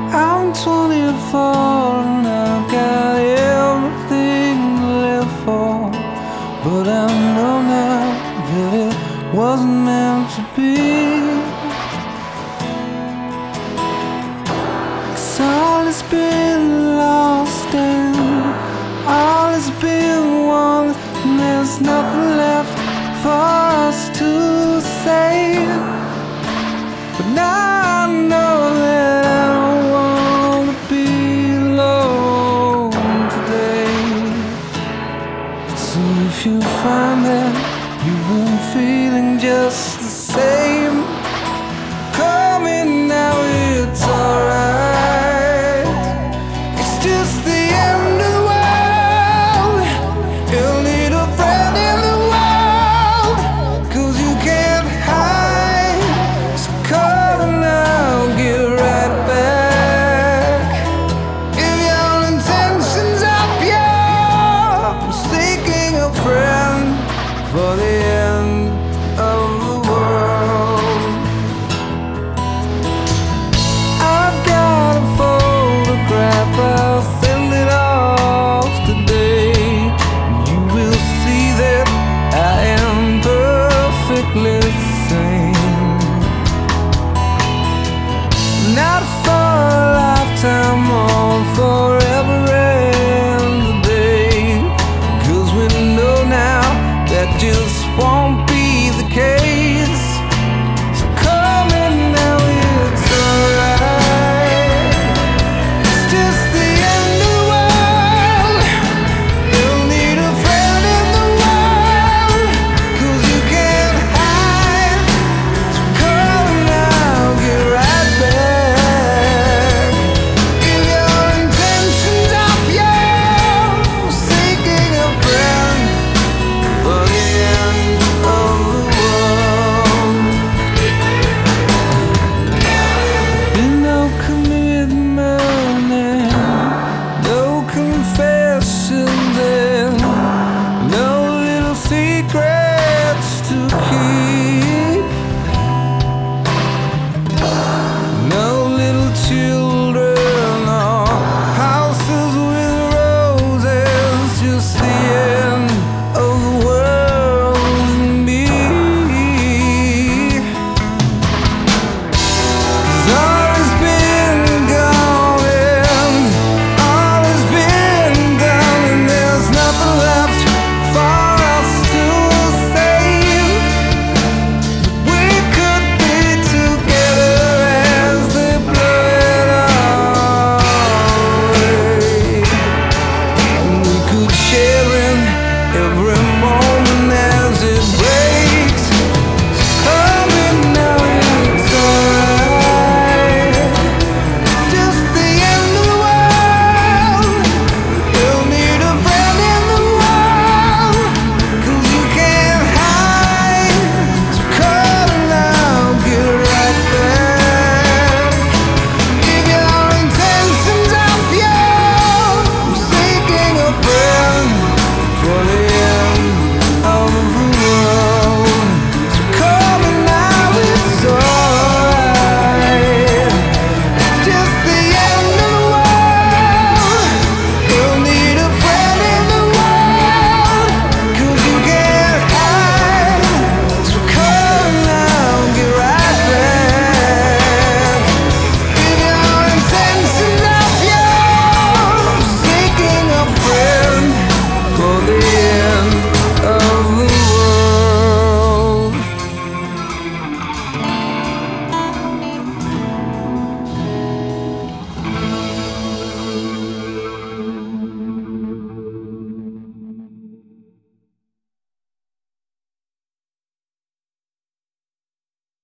I'm 24 and I've got everything to live for, but I know now that it wasn't meant to be. 'Cause all has been lost and all has been won, and there's nothing left for us to say. But now I know that I don't want to be alone today. So if you find that you've been feeling just the same, call me now, it's alright. It's just the end of the world. You'll need a friend in the world, 'cause you can't hide. So call and I'll get right back. If your intentions are pure, I'm seeking a friend for the end of the world. I've got a photograph, I'll send it off today. You will see that I am perfectly sane. Not for a lifetime,